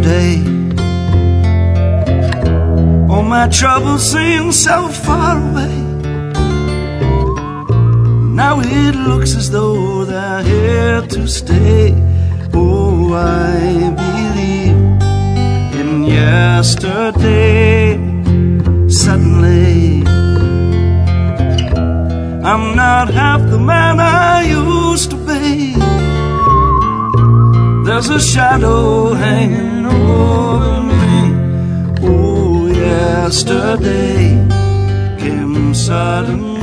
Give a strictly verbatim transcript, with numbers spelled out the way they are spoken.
yesterday. All my troubles seem so far away. Now it looks as though they're here to stay. Oh, I believe in yesterday. Suddenly I'm not half the man I used to be. There's a shadow hanging over me. Oh, yesterday came suddenly.